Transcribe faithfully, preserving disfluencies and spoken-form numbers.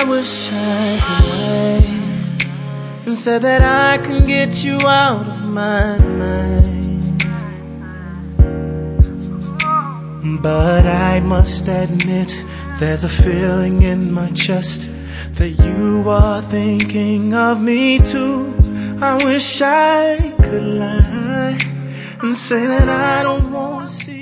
I wish I could lie and say that I can get you out of my mind, but I must admit there's a feeling in my chest that you are thinking of me too. I wish I could lie and say that I don't want to see